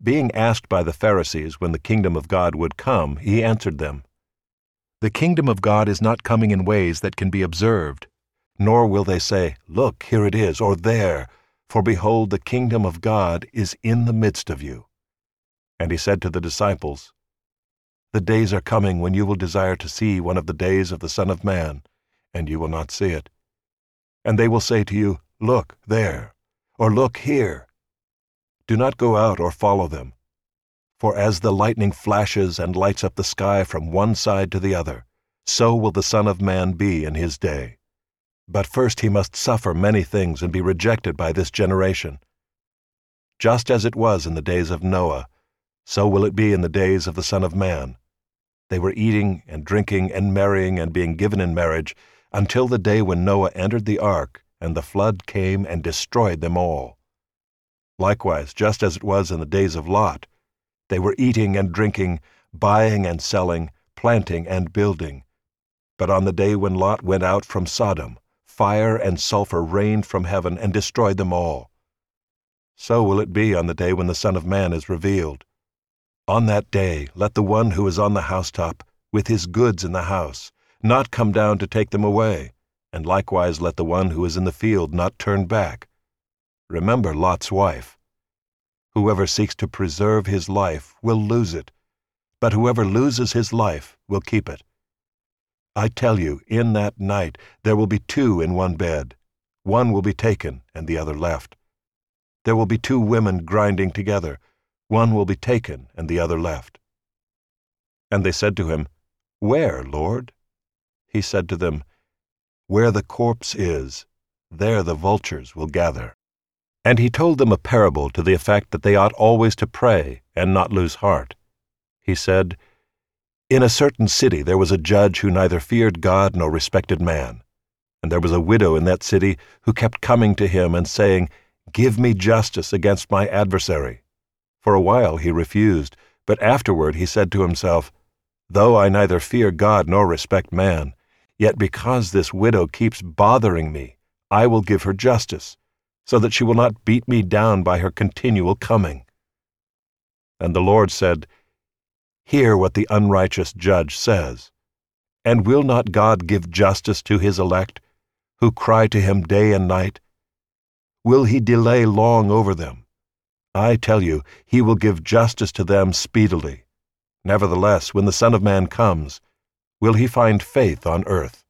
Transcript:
Being asked by the Pharisees when the kingdom of God would come, he answered them, "The kingdom of God is not coming in ways that can be observed, nor will they say, 'Look, here it is,' or 'there,' for behold, the kingdom of God is in the midst of you." And he said to the disciples, "The days are coming when you will desire to see one of the days of the Son of Man, and you will not see it. And they will say to you, 'Look, there,' or 'Look, here.' Do not go out or follow them. For as the lightning flashes and lights up the sky from one side to the other, so will the Son of Man be in his day. But first he must suffer many things and be rejected by this generation. Just as it was in the days of Noah, so will it be in the days of the Son of Man. They were eating and drinking and marrying and being given in marriage until the day when Noah entered the ark, and the flood came and destroyed them all. Likewise, just as it was in the days of Lot, they were eating and drinking, buying and selling, planting and building. But on the day when Lot went out from Sodom, fire and sulfur rained from heaven and destroyed them all. So will it be on the day when the Son of Man is revealed. On that day let the one who is on the housetop, with his goods in the house, not come down to take them away, and likewise let the one who is in the field not turn back. Remember Lot's wife. Whoever seeks to preserve his life will lose it, but whoever loses his life will keep it. I tell you, in that night there will be two in one bed. One will be taken and the other left. There will be two women grinding together. One will be taken and the other left." And they said to him, "Where, Lord?" He said to them, "Where the corpse is, there the vultures will gather." And he told them a parable to the effect that they ought always to pray and not lose heart. He said, "In a certain city there was a judge who neither feared God nor respected man. And there was a widow in that city who kept coming to him and saying, 'Give me justice against my adversary.' For a while he refused, but afterward he said to himself, 'Though I neither fear God nor respect man, yet because this widow keeps bothering me, I will give her justice, so that she will not beat me down by her continual coming.' And the Lord said, 'Hear what the unrighteous judge says. And will not God give justice to his elect, who cry to him day and night? Will he delay long over them? I tell you, he will give justice to them speedily. Nevertheless, when the Son of Man comes, will he find faith on earth?"